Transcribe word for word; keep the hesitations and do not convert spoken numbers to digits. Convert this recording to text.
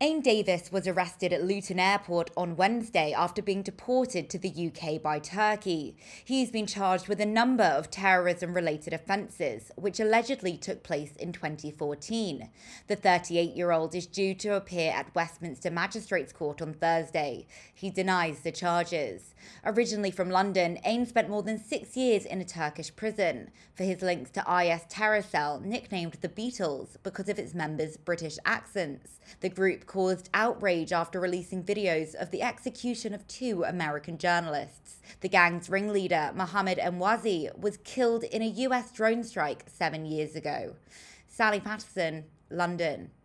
Ain Davis was arrested at Luton Airport on Wednesday after being deported to the U K by Turkey. He's been charged with a number of terrorism-related offences, which allegedly took place in twenty fourteen. The thirty-eight-year-old is due to appear at Westminster Magistrates Court on Thursday. He denies the charges. Originally from London, Ain spent more than six years in a Turkish prison for his links to I S terror cell nicknamed the Beatles because of its members' British accents. The group caused outrage after releasing videos of the execution of two American journalists. The gang's ringleader, Mohammed Emwazi, was killed in a U S drone strike seven years ago. Sally Patterson, London.